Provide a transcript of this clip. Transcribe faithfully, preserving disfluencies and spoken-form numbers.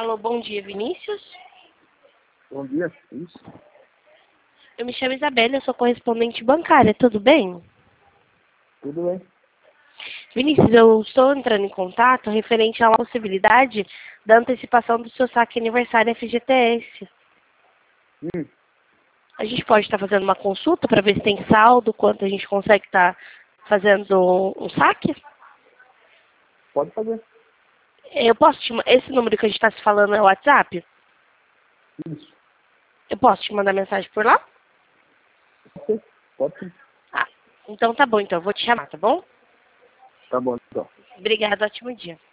Alô, bom dia, Vinícius. Bom dia, isso. Eu me chamo Isabela, eu sou correspondente bancária, tudo bem? Tudo bem? Vinícius, eu estou entrando em contato referente à possibilidade da antecipação do seu saque aniversário F G T S. Hum, A gente pode estar fazendo uma consulta para ver se tem saldo, quanto a gente consegue estar fazendo um saque? pode fazer. Eu posso te, ma- esse número que a gente está se falando é o WhatsApp? Isso. Eu posso te mandar mensagem por lá? Pode ser. Pode sim. Ah, então tá bom, então eu vou te chamar, tá bom? Tá bom, então. Obrigada, ótimo dia.